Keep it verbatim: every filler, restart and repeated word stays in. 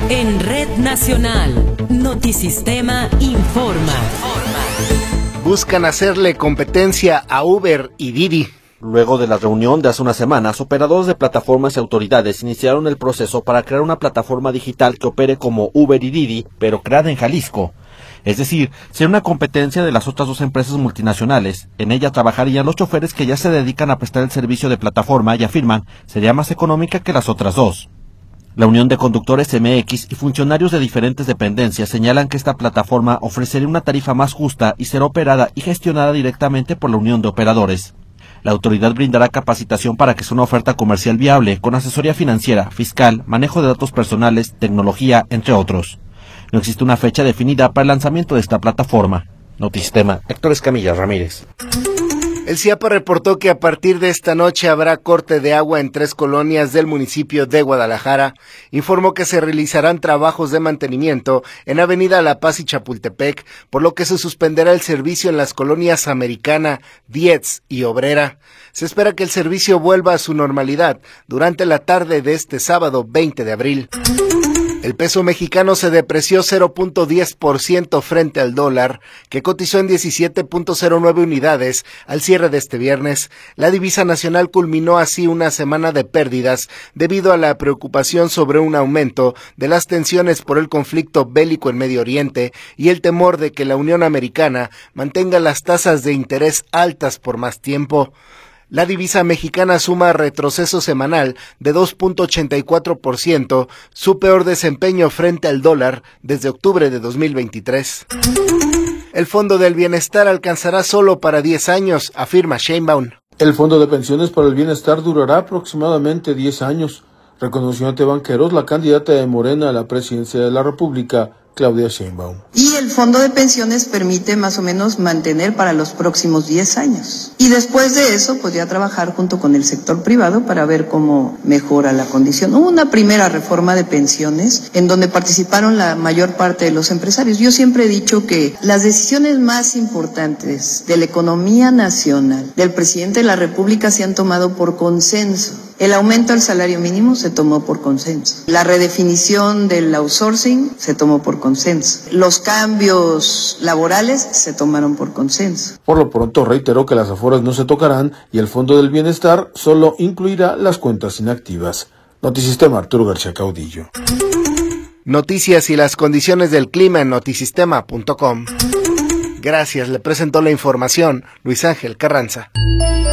En Red Nacional, Notisistema informa. Buscan hacerle competencia a Uber y Didi. Luego de la reunión de hace unas semanas, operadores de plataformas y autoridades iniciaron el proceso para crear una plataforma digital que opere como Uber y Didi, pero creada en Jalisco. Es decir, ser una competencia de las otras dos empresas multinacionales. En ella trabajarían los choferes que ya se dedican a prestar el servicio de plataforma y afirman sería más económica que las otras dos. La Unión de Conductores M X y funcionarios de diferentes dependencias señalan que esta plataforma ofrecería una tarifa más justa y será operada y gestionada directamente por la Unión de Operadores. La autoridad brindará capacitación para que sea una oferta comercial viable, con asesoría financiera, fiscal, manejo de datos personales, tecnología, entre otros. No existe una fecha definida para el lanzamiento de esta plataforma. Notisistema, Héctor Escamilla Ramírez. El CIAPA reportó que a partir de esta noche habrá corte de agua en tres colonias del municipio de Guadalajara. Informó que se realizarán trabajos de mantenimiento en Avenida La Paz y Chapultepec, por lo que se suspenderá el servicio en las colonias Americana, Dietz y Obrera. Se espera que el servicio vuelva a su normalidad durante la tarde de este sábado veinte de abril. El peso mexicano se depreció cero punto diez por ciento frente al dólar, que cotizó en diecisiete punto cero nueve unidades al cierre de este viernes. La divisa nacional culminó así una semana de pérdidas debido a la preocupación sobre un aumento de las tensiones por el conflicto bélico en Medio Oriente y el temor de que la Unión Americana mantenga las tasas de interés altas por más tiempo. La divisa mexicana suma retroceso semanal de dos punto ochenta y cuatro por ciento, su peor desempeño frente al dólar desde octubre de dos mil veintitrés. El Fondo del Bienestar alcanzará solo para diez años, afirma Sheinbaum. El Fondo de Pensiones para el Bienestar durará aproximadamente diez años, reconoció ante banqueros la candidata de Morena a la presidencia de la República, Claudia Sheinbaum. Y el fondo de pensiones permite más o menos mantener para los próximos diez años. Y después de eso, pues ya trabajar junto con el sector privado para ver cómo mejora la condición. Hubo una primera reforma de pensiones en donde participaron la mayor parte de los empresarios. Yo siempre he dicho que las decisiones más importantes de la economía nacional del presidente de la República se han tomado por consenso. El aumento al salario mínimo se tomó por consenso. La redefinición del outsourcing se tomó por consenso. Los cambios laborales se tomaron por consenso. Por lo pronto reiteró que las aforas no se tocarán y el Fondo del Bienestar solo incluirá las cuentas inactivas. Notisistema, Arturo García Caudillo. Noticias y las condiciones del clima en notisistema punto com. Gracias, le presentó la información Luis Ángel Carranza.